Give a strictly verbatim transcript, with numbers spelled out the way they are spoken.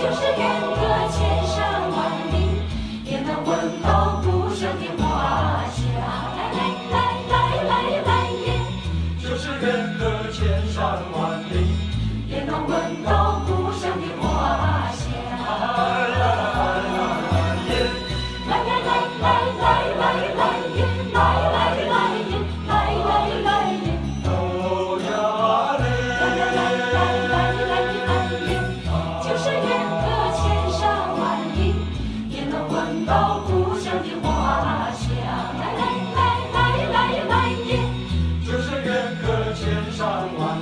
就是远隔千山万里，也能闻到故乡的花香。来来来来来来耶， 就是远隔千山万里， 也能闻到故乡的花香。 来来来耶， 来来来来来来来耶，来来来耶，来来来耶， 都呀嘞， 来来来来来来来耶，就是远隔千山万里，也能闻到故乡的花香。来来来来来来耶， 就是远隔千山万里。